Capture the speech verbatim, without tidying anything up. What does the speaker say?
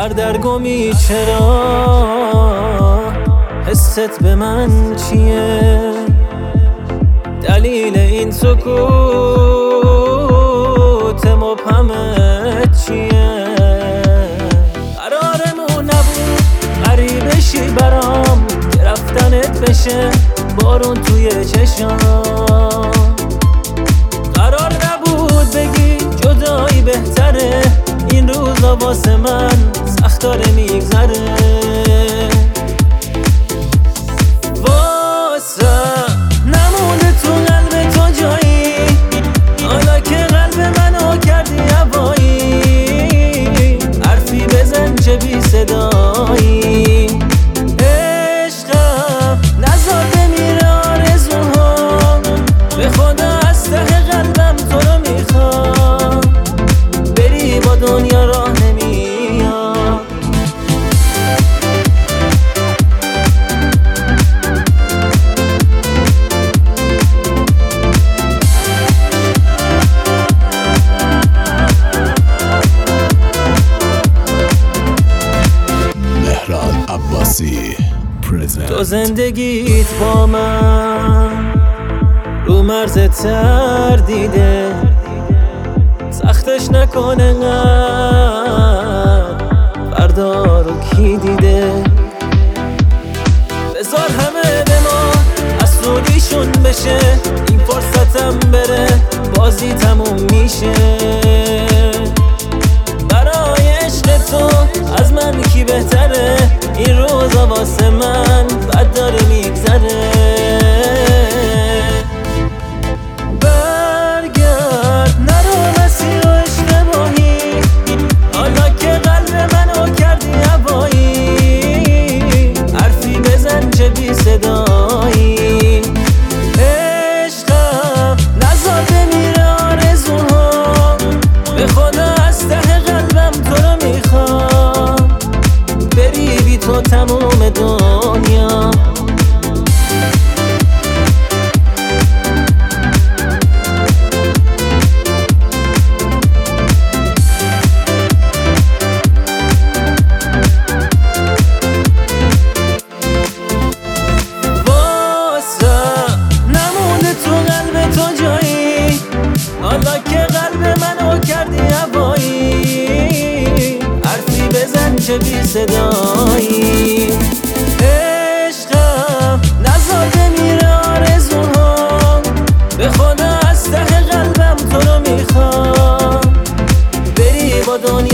سردرگمی چرا؟ حست به من چیه؟ دلیل این سکوت مبهمت چیه؟ قرارمون نبود غریبشی برام که رفتنت بشه بارون توی چشام. قرار نبود بگی جدایی بهتره، این روزا واسه من سخت داره میگذره. واسه نمونه تو قلب تو جایی، حالا که قلب منو کردی هوایی. حرفی بزن چه بی صدایی، عشقم نزار بمیره آرزوها. به خدا از ته قلبم تو رو میخوام، بری با دنیا راه نمیاد. مهران عباسی پرزنت. تو زندگیت با من رو مرز تردیده، سختش نکنه قد فردا رو کی دیده. بذار همه به ما حسودیشون بشه، این فرصتم بره بازی تموم میشه. برای عشق تو از من کی بهتره، این روزا واسه من بد داره میگذره. برگرد نرو مسیر و اشتباهی، حالا که قلب منو کردی هوایی. حرفی بزن چه بی صدایی، عشقم نزار بمیره آرزوها. به خدا از ته قلبم تو رو میخوام، بری بی تو تموم دنیا. حالا که قلب منو کردی هوایی. حرفی بزن چه بی صدایی، عشقم نزار بمیره آرزوها. به خدا از ته قلبم تو رو میخوام، بری با دنیا